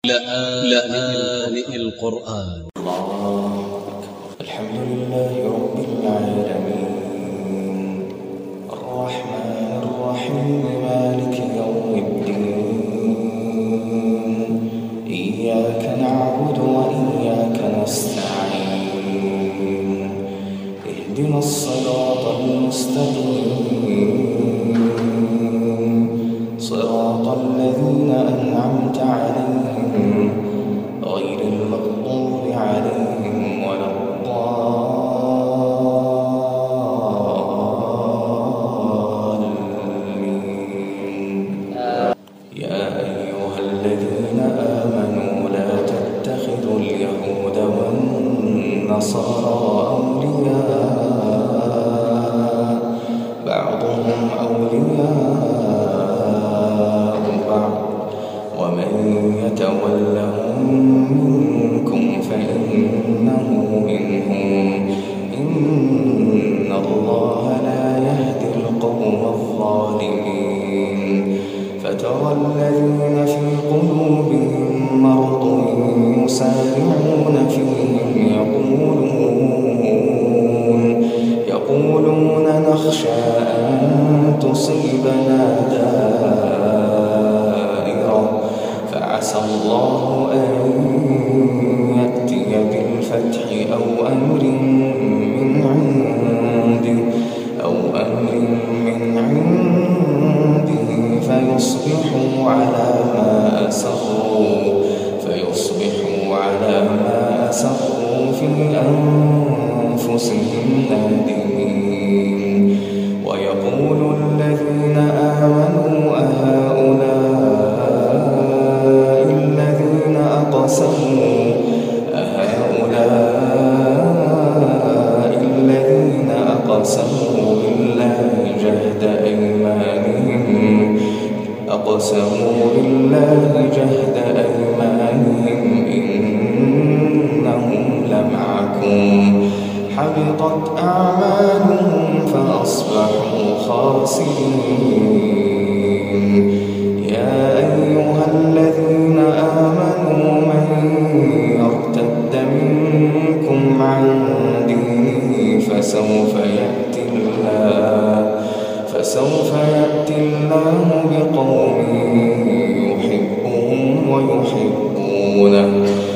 لآن القرآن. الحمد لله رب العالمين الرحمن الرحيم مالك يوم الدين إياك نعبد وإياك نستعين اهدنا الصراط المستقيم صراط الذين أنعمت عليهم غير المغضوب عليهم ولا الضالين. يا أيها الذين آمنوا لا تتخذوا اليهود والنصارى أولياء بعضهم أولياء بعض ومن يتولهم منكم فإنه منهم إن الله لا يهدي القوم الظالمين. فترى الذين في قلوبهم مرض يسارعون فيهم يقولون نخشى أن تصيبنا دائرة فعسى الله أن يأتي بالفتح أو أمر من عنده فيصبحوا على ما أسروا في أنفسهم نادمين. ويقول الذين آمنوا أهؤلاء الذين أقسموا بالله جهد أيمانهم إنهم لمعكم حبطت أعمالهم فأصبحوا خاسرين. يا أيها الذين آمنوا من يرتد منكم عن دينه فسوف يأتي الله بقوم يحبهم ويحبونه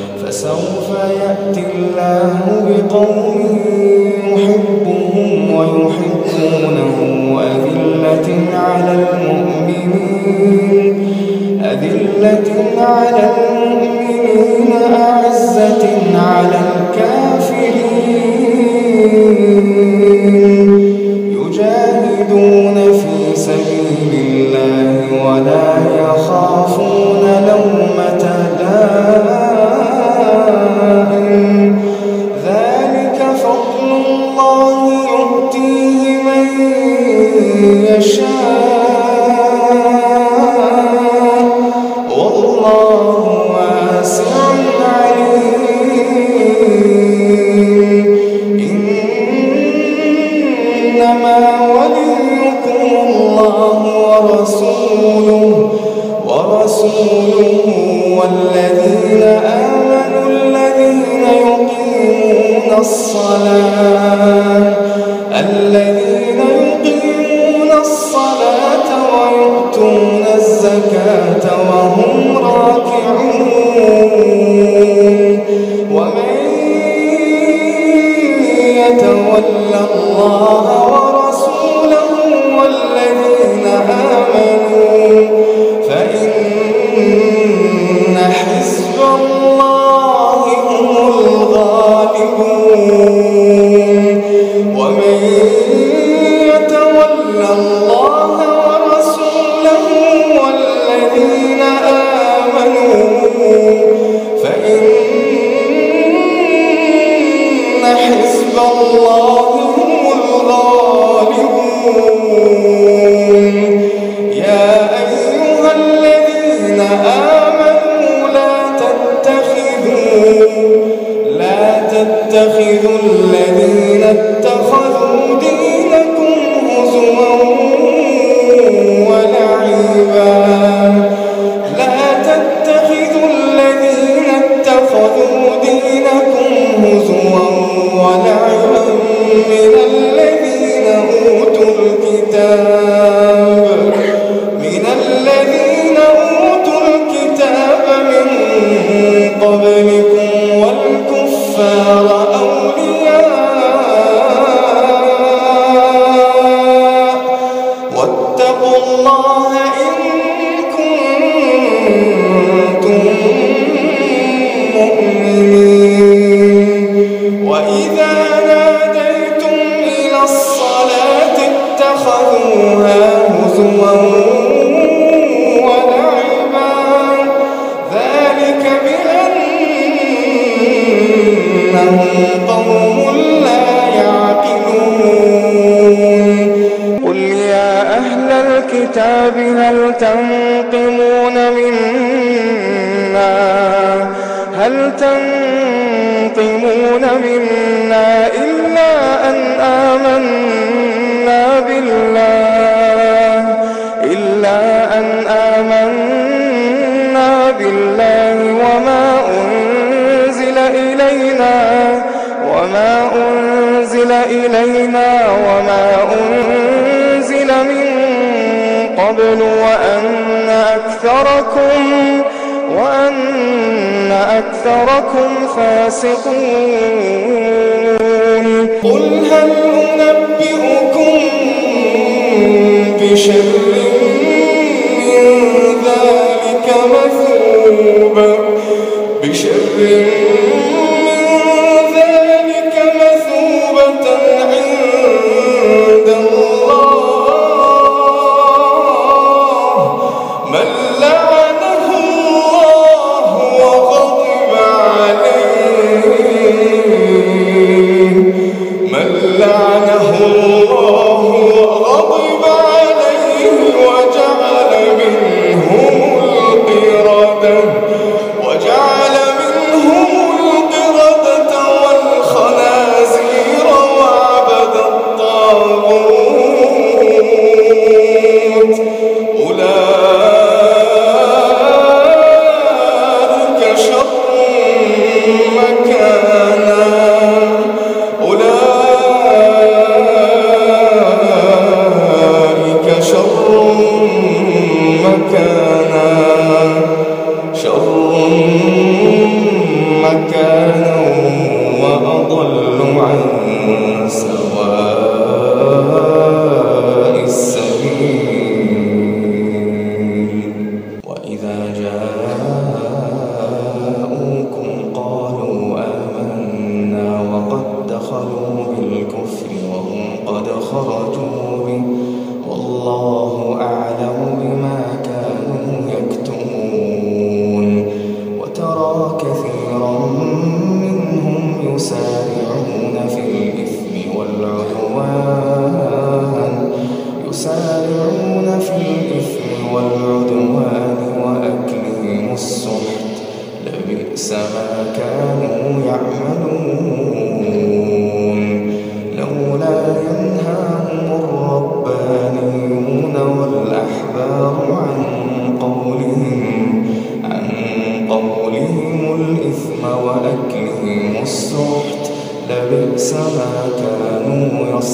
أذلة على المؤمنين أعزة على الكافرين يجاهدون في سبيل الله ولا يخافون لومة لائم ذلك فضل الله يؤتيه من يشاء والله واسع عليم. إنما وليكم الله ورسوله والذين آمنوا الذين يقيمون الصلاة ويؤتون الزكاة وهم راكعون. ومن يتول الله ورسوله والذين آمنوا فإن حزب الله هم الغالبون. ومن يتول الله ورسوله والذين آمنوا فإن حزب الله هم الغالبون. يا أيها الذين آمنوا لا تتخذوا الذين اتخذوا دينكم هزوا ولعبا لا تتخذوا الذين هزوا ولعبا من الذين أوتوا الكتاب من قبلكم والكفار أولياء واتقوا الله إن كنتم مؤمنين. وإذا ناديتم إلى الصلاة اتخذوها هزوا ولعبا ذلك بأنهم قوم لا يعقلون. قل يا أهل الكتاب هل تنقمون منا إلا أن آمنا بالله وما أنزل إلينا وما أنزل من قبل وأن أكثركم فاسقون. قل هل أنبئكم بشر من ذلك مثوبة عند الله من لعنه الله وغضب عليه وجعل منهم القردة والخنازير وعبد الطاغوت أولئك شر مكانا وأضل عن سواء السبيل. وإذا جاءوكم قالوا آمنا وقد دخلوا بالكفر وهم قد خرجوا به والله أعلم بما كانوا يكتمون. وترى كثيرا منهم يسارعون في الإثم والعدوان وأكلهم السحت لبئس ما كانوا يعملون. لولا ينهاهم الربانيون والأحبار عن قولهم الإثم وأكلهم السحت لبئس ما كانوا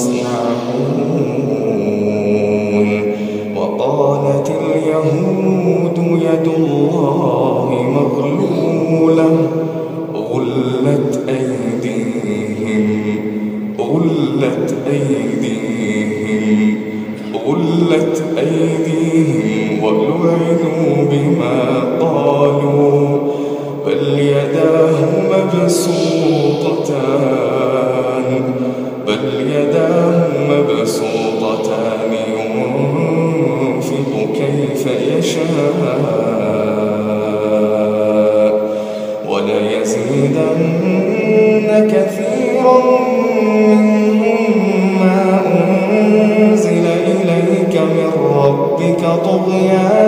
يصنعون. وقالت اليهود يد الله مغلولة غلت أيديهم ولعنوا بما قالوا بل يداه مبسوطتان ينفق كيف يشاء وليزيدن كثيرا منهم ما أنزل إليك من ربك طغيانا